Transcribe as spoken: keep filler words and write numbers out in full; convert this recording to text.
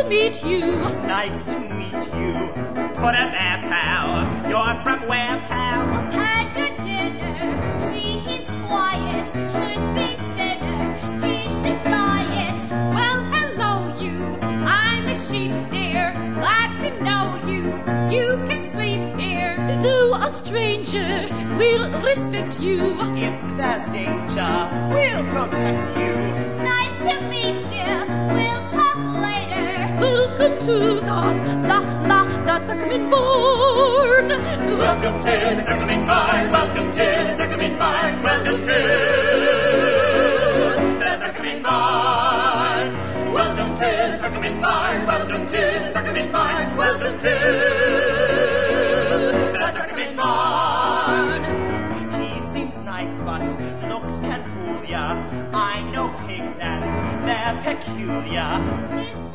meet you. Nice to meet you. Put it there, pal. You're from where, pal? Had your dinner. Gee, he's quiet. Should be thinner. He should diet. Well, hello, you. I'm a sheep, dear. Glad to know you. You can sleep here. Though a stranger, we'll respect you. If there's danger, we'll protect you. Nice to meet you. We'll talk later. Welcome to the, the, the, the Zuckerman Barn. Welcome to the Zuckerman Barn. Welcome to the Zuckerman Barn. Welcome to the Zuckerman Barn. Welcome to the Zuckerman Barn. Welcome to the Zuckerman Barn. Welcome to the Zuckerman Barn. He seems nice, but looks can fool ya. I know pigs and they're peculiar. This